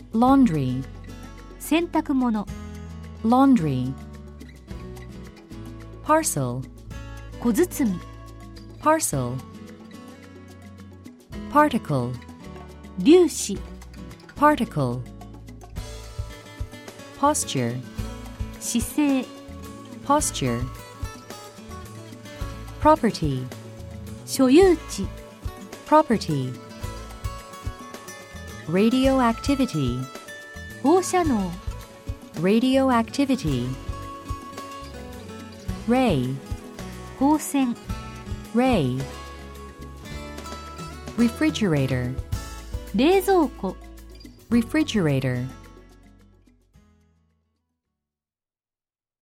laundry 洗濯物 laundry parcel 小包み parcel particle 粒子 particle posture 姿勢 posture property 所有地 property radioactivity 放射能 radioactivity ray 光線 ray refrigerator 冷蔵庫 refrigerator